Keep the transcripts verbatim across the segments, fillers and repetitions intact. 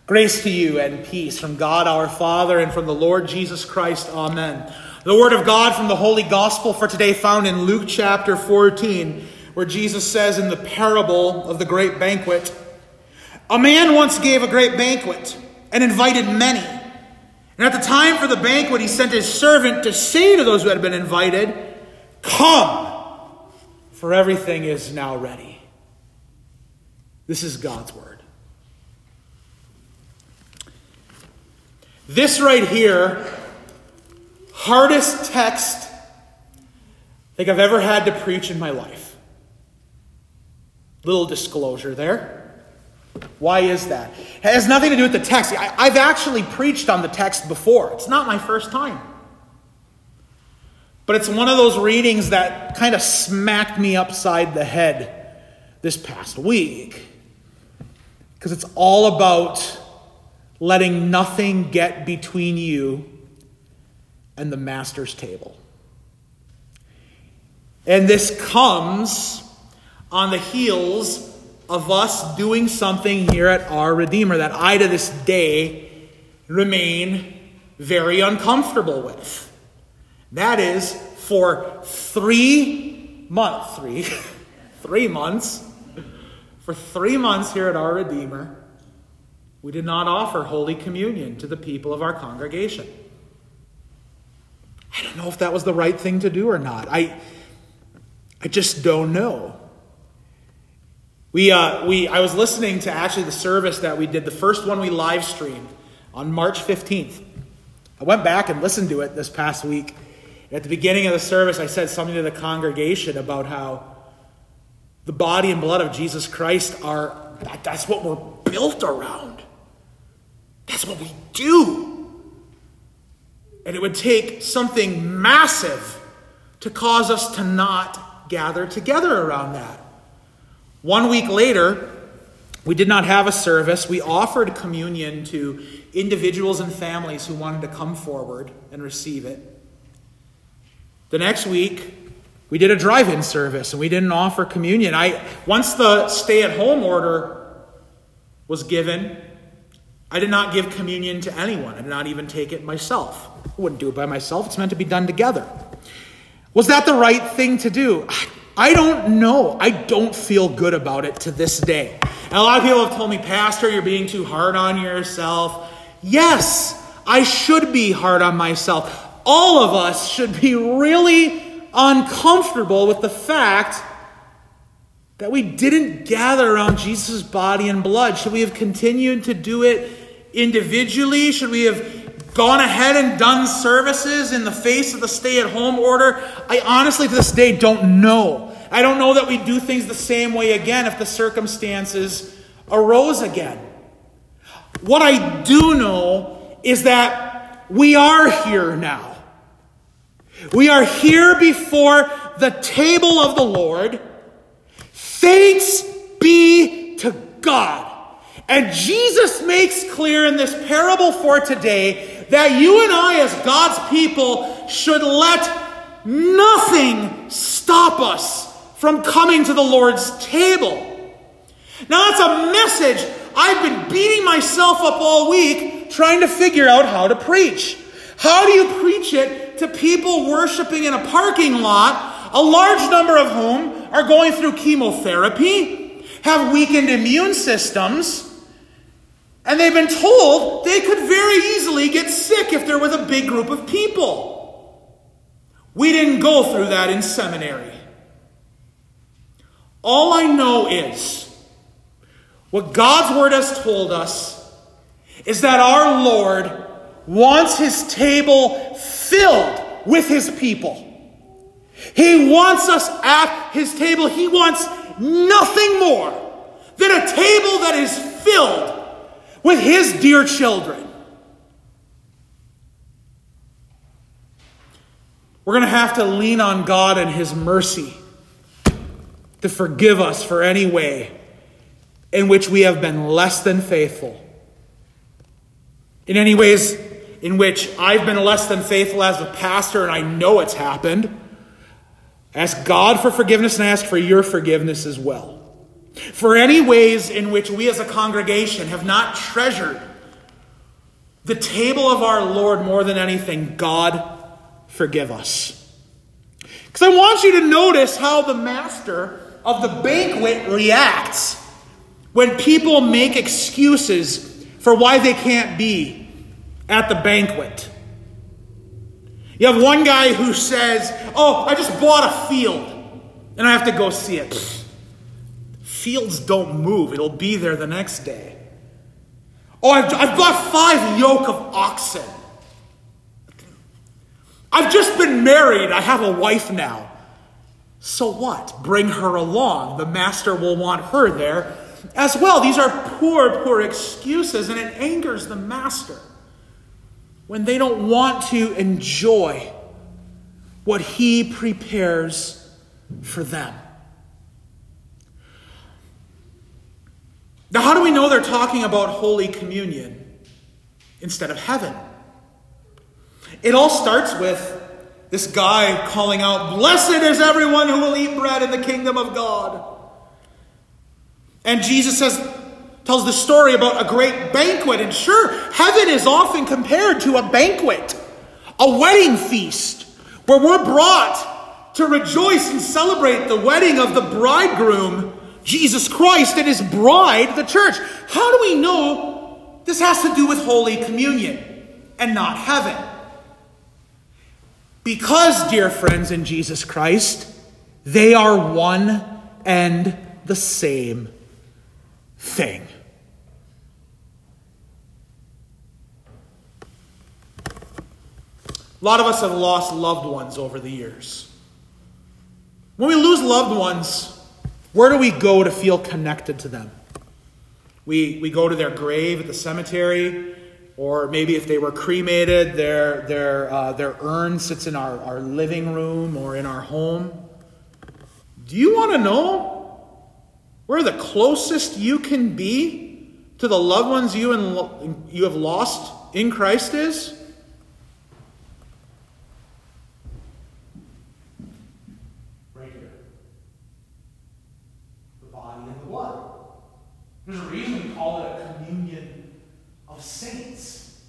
Grace to you and peace from God our Father and from the Lord Jesus Christ. Amen. The word of God from the Holy Gospel for today found in Luke chapter fourteen, where Jesus says in the parable of the great banquet, "A man once gave a great banquet and invited many. And at the time for the banquet, he sent his servant to say to those who had been invited, 'Come, for everything is now ready.'" This is God's word. This right here, hardest text I think I've ever had to preach in my life. Little disclosure there. Why is that? It has nothing to do with the text. I, I've actually preached on the text before. It's not my first time. But it's one of those readings that kind of smacked me upside the head this past week. Because it's all about letting nothing get between you and the master's table. And this comes on the heels of us doing something here at Our Redeemer that I to this day remain very uncomfortable with. That is, for three months, three, three months, for three months here at Our Redeemer, we did not offer Holy Communion to the people of our congregation. I don't know if that was the right thing to do or not. I, I just don't know. We, uh, we, I was listening to actually the service that we did, the first one we live streamed on March fifteenth. I went back and listened to it this past week. At the beginning of the service, I said something to the congregation about how the body and blood of Jesus Christ are, that, that's what we're built around. That's what we do. And it would take something massive to cause us to not gather together around that. One week later, we did not have a service. We offered communion to individuals and families who wanted to come forward and receive it. The next week, we did a drive-in service, and we didn't offer communion. I once the stay-at-home order was given, I did not give communion to anyone. I did not even take it myself. I wouldn't do it by myself. It's meant to be done together. Was that the right thing to do? I don't know. I don't feel good about it to this day. And a lot of people have told me, "Pastor, you're being too hard on yourself." Yes, I should be hard on myself. All of us should be really uncomfortable with the fact that we didn't gather around Jesus' body and blood. Should we have continued to do it individually? Should we have gone ahead and done services in the face of the stay-at-home order? I honestly, to this day, don't know. I don't know that we'd do things the same way again if the circumstances arose again. What I do know is that we are here now. We are here before the table of the Lord. Thanks be to God. And Jesus makes clear in this parable for today that you and I as God's people should let nothing stop us from coming to the Lord's table. Now that's a message I've been beating myself up all week trying to figure out how to preach. How do you preach it to people worshiping in a parking lot, a large number of whom are going through chemotherapy, have weakened immune systems, and they've been told they could very easily get sick if they're with a big group of people? We didn't go through that in seminary. All I know is what God's word has told us is that our Lord wants his table filled with his people. He wants us at his table. He wants nothing more than a table that is filled with his dear children. We're going to have to lean on God and his mercy to forgive us for any way in which we have been less than faithful. In any ways in which I've been less than faithful as a pastor, and I know it's happened. Ask God for forgiveness and ask for your forgiveness as well. For any ways in which we as a congregation have not treasured the table of our Lord more than anything, God, forgive us. Because I want you to notice how the master of the banquet reacts when people make excuses for why they can't be at the banquet. You have one guy who says, oh, I just bought a field and I have to go see it. Pfft. Fields don't move. It'll be there the next day. Oh, I've, I've bought five yoke of oxen. I've just been married. I have a wife now. So what? Bring her along. The master will want her there as well. These are poor, poor excuses, and it angers the master when they don't want to enjoy what he prepares for them. Now, how do we know they're talking about Holy Communion instead of heaven? It all starts with this guy calling out, "Blessed is everyone who will eat bread in the kingdom of God." And Jesus says, tells the story about a great banquet. And sure, heaven is often compared to a banquet, a wedding feast, where we're brought to rejoice and celebrate the wedding of the bridegroom, Jesus Christ, and his bride, the church. How do we know this has to do with Holy Communion and not heaven? Because, dear friends in Jesus Christ, they are one and the same thing. A lot of us have lost loved ones over the years. When we lose loved ones, where do we go to feel connected to them? We, we go to their grave at the cemetery, or maybe if they were cremated, their, their, uh, their urn sits in our, our living room or in our home. Do you want to know where the closest you can be to the loved ones you, and you have lost in Christ is? Right here. The body and the blood. There's a reason we call it a communion of saints.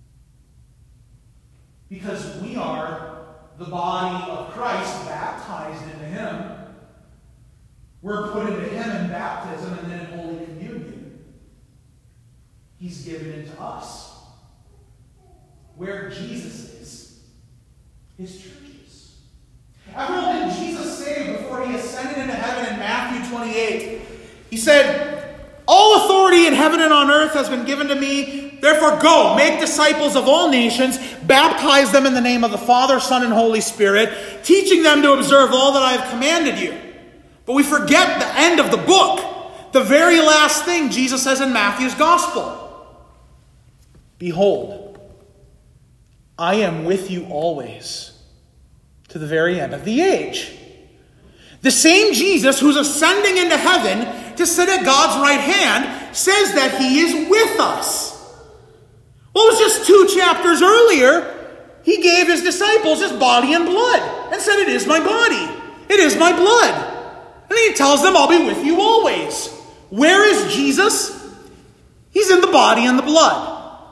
Because we are the body of Christ baptized into him. We're put into him in baptism and then in Holy Communion. He's given it to us. Where Jesus is, his church is. After all, did Jesus say before he ascended into heaven in Matthew twenty-eight? He said, "All authority in heaven and on earth has been given to me. Therefore go, make disciples of all nations, baptize them in the name of the Father, Son, and Holy Spirit, teaching them to observe all that I have commanded you." But we forget the end of the book. The very last thing Jesus says in Matthew's gospel. "Behold, I am with you always to the very end of the age." The same Jesus who's ascending into heaven to sit at God's right hand says that he is with us. Well, it was just two chapters earlier, he gave his disciples his body and blood and said, "It is my body. It is my blood." And he tells them, "I'll be with you always." Where is Jesus? He's in the body and the blood.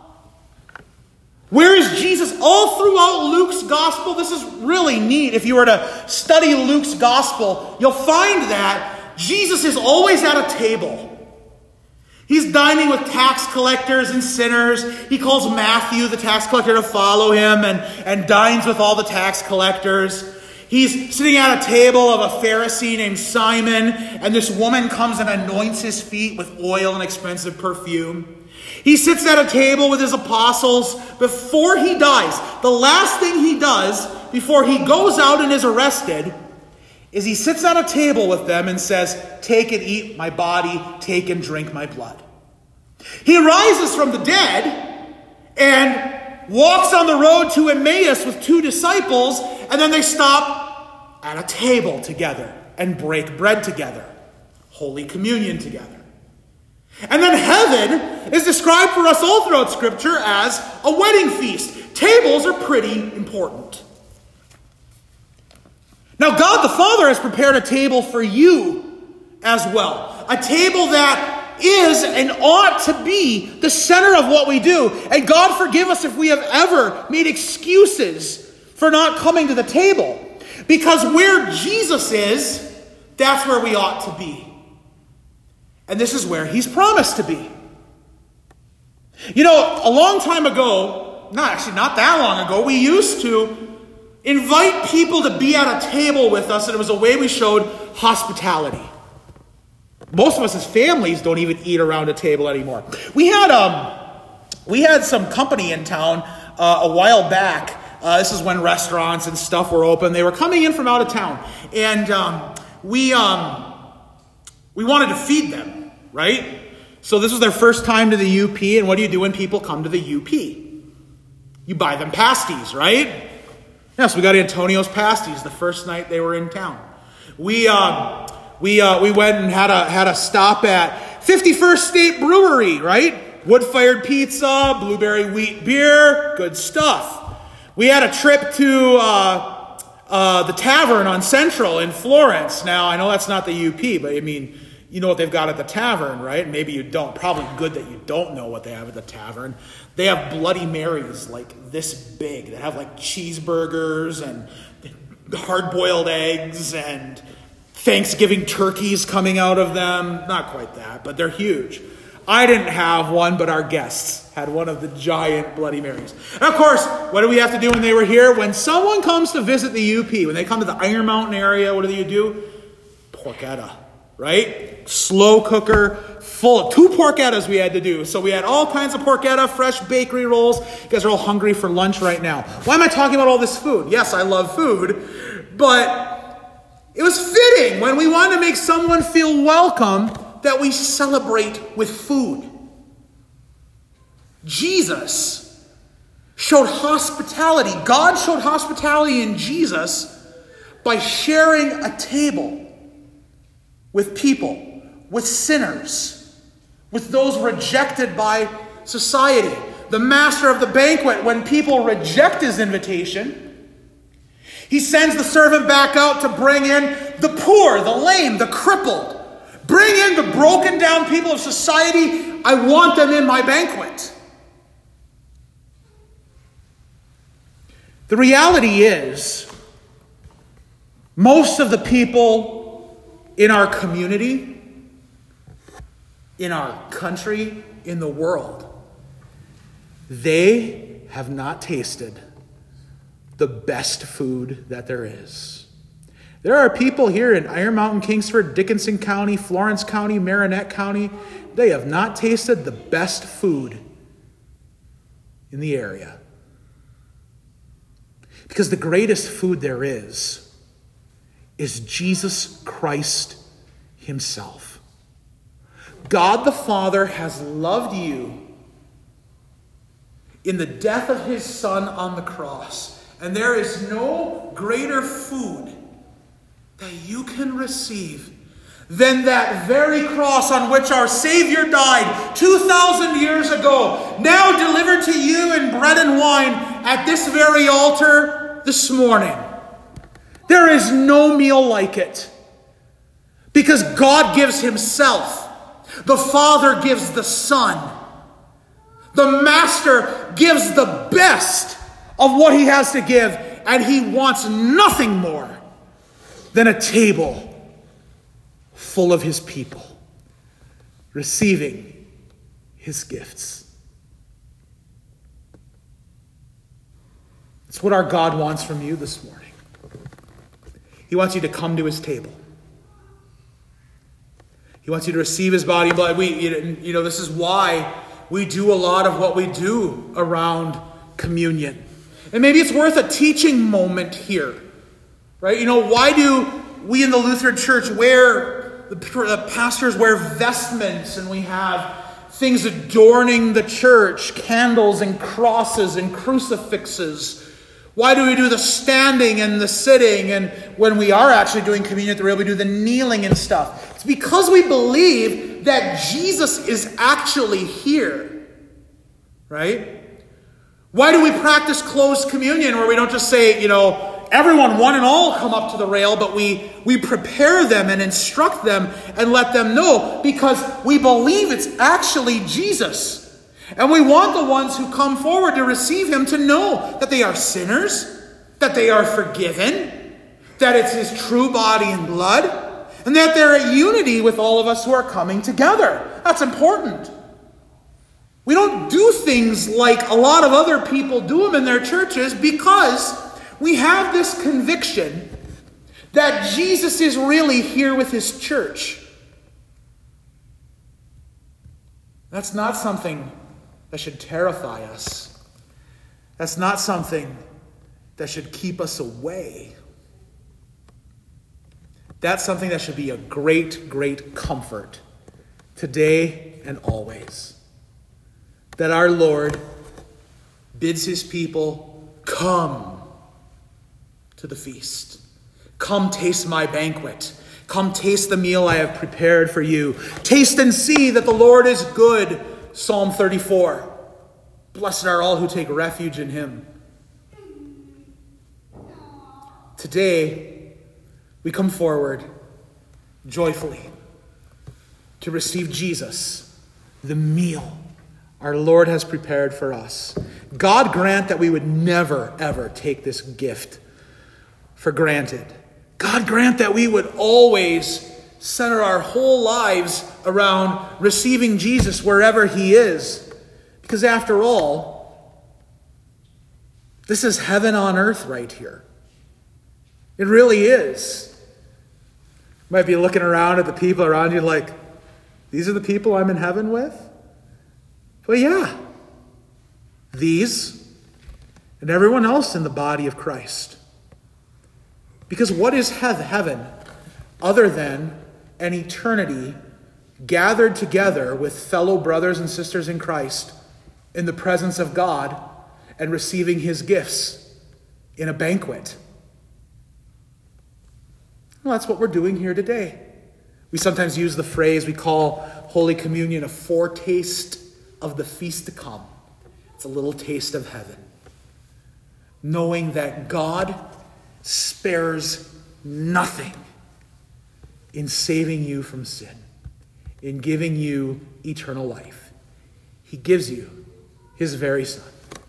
Where is Jesus? All throughout Luke's gospel, this is really neat. If you were to study Luke's gospel, you'll find that Jesus is always at a table. He's dining with tax collectors and sinners. He calls Matthew, the tax collector, to follow him and, and dines with all the tax collectors. He's sitting at a table of a Pharisee named Simon, and this woman comes and anoints his feet with oil and expensive perfume. He sits at a table with his apostles before he dies. The last thing he does before he goes out and is arrested is he sits at a table with them and says, "Take and eat my body, take and drink my blood." He rises from the dead and walks on the road to Emmaus with two disciples, and then they stop at a table together and break bread together. Holy Communion together. And then heaven is described for us all throughout Scripture as a wedding feast. Tables are pretty important. Now, God the Father has prepared a table for you as well. A table that is and ought to be the center of what we do. And God forgive us if we have ever made excuses for not coming to the table. Because where Jesus is, that's where we ought to be. And this is where he's promised to be. You know, a long time ago, not actually not that long ago, we used to invite people to be at a table with us, and it was a way we showed hospitality. Most of us as families don't even eat around a table anymore. We had um, we had some company in town uh, a while back. Uh, this is when restaurants and stuff were open. They were coming in from out of town, and um, we um, we wanted to feed them, right? So this was their first time to the U P, and what do you do when people come to the U P? You buy them pasties, right? Yes, we got Antonio's pasties the first night they were in town. We um, we uh, we went and had a had a stop at fifty-first State Brewery, right? Wood-fired pizza, blueberry wheat beer, good stuff. We had a trip to uh, uh, the Tavern on Central in Florence. Now, I know that's not the U P, but I mean, you know what they've got at the Tavern, right? Maybe you don't. Probably good that you don't know what they have at the Tavern. They have Bloody Marys like this big. They have like cheeseburgers and hard-boiled eggs and Thanksgiving turkeys coming out of them. Not quite that, but they're huge. I didn't have one, but our guests had one of the giant Bloody Marys. And of course, what do we have to do when they were here? When someone comes to visit the U P, when they come to the Iron Mountain area, what do you do? Porchetta, right? Slow cooker, full of two porchettas we had to do. So we had all kinds of porchetta, fresh bakery rolls. You guys are all hungry for lunch right now. Why am I talking about all this food? Yes, I love food, but it was fitting when we wanted to make someone feel welcome that we celebrate with food. Jesus showed hospitality. God showed hospitality in Jesus by sharing a table with people, with sinners, with those rejected by society. The master of the banquet, when people reject his invitation, he sends the servant back out to bring in the poor, the lame, the crippled. Bring in the broken down people of society. I want them in my banquet. The reality is, most of the people in our community, in our country, in the world, they have not tasted the best food that there is. There are people here in Iron Mountain, Kingsford, Dickinson County, Florence County, Marinette County. They have not tasted the best food in the area. Because the greatest food there is, is Jesus Christ himself. God the Father has loved you in the death of his Son on the cross. And there is no greater food that you can receive than that very cross on which our Savior died two thousand years ago, now delivered to you in bread and wine at this very altar this morning. There is no meal like it, because God gives himself. The Father gives the Son. The Master gives the best of what he has to give, and he wants nothing more than a table full of his people, receiving his gifts. It's what our God wants from you this morning. He wants you to come to his table. He wants you to receive his body and blood. We, you know, this is why we do a lot of what we do around communion. And maybe it's worth a teaching moment here. Right? You know, why do we in the Lutheran Church wear, the, the pastors wear vestments, and we have things adorning the church, candles and crosses and crucifixes? Why do we do the standing and the sitting, and when we are actually doing communion at the rail, we do the kneeling and stuff? It's because we believe that Jesus is actually here. Right? Why do we practice closed communion where we don't just say, you know, everyone, one and all, come up to the rail, but we, we prepare them and instruct them and let them know because we believe it's actually Jesus. And we want the ones who come forward to receive him to know that they are sinners, that they are forgiven, that it's his true body and blood, and that they're at unity with all of us who are coming together. That's important. We don't do things like a lot of other people do them in their churches because we have this conviction that Jesus is really here with his church. That's not something that should terrify us. That's not something that should keep us away. That's something that should be a great, great comfort today and always. That our Lord bids his people, come to the feast. Come taste my banquet. Come taste the meal I have prepared for you. Taste and see that the Lord is good. Psalm thirty-four. Blessed are all who take refuge in him. Today, we come forward joyfully to receive Jesus, the meal our Lord has prepared for us. God grant that we would never, ever take this gift for granted. God grant that we would always center our whole lives around receiving Jesus wherever he is. Because after all, this is heaven on earth right here. It really is. You might be looking around at the people around you like, these are the people I'm in heaven with? Well, yeah. These and everyone else in the body of Christ. Because what is heaven other than an eternity gathered together with fellow brothers and sisters in Christ in the presence of God and receiving his gifts in a banquet? Well, that's what we're doing here today. We sometimes use the phrase we call Holy Communion a foretaste of the feast to come. It's a little taste of heaven. Knowing that God spares nothing in saving you from sin, in giving you eternal life. He gives you his very Son.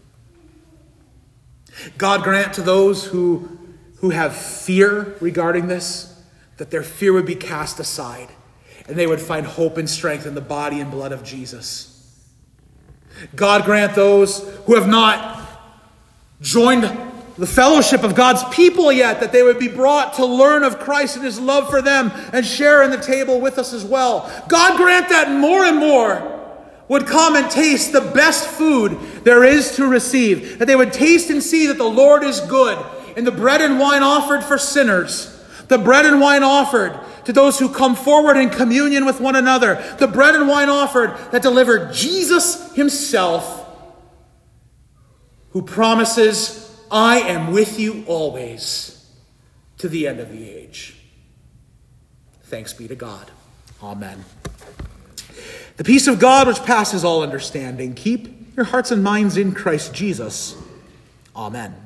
God grant to those who, who have fear regarding this, that their fear would be cast aside and they would find hope and strength in the body and blood of Jesus. God grant those who have not joined the fellowship of God's people yet, that they would be brought to learn of Christ and his love for them and share in the table with us as well. God grant that more and more would come and taste the best food there is to receive. That they would taste and see that the Lord is good in the bread and wine offered for sinners. The bread and wine offered to those who come forward in communion with one another. The bread and wine offered that deliver Jesus himself, who promises, I am with you always to the end of the age. Thanks be to God. Amen. The peace of God which passes all understanding, keep your hearts and minds in Christ Jesus. Amen.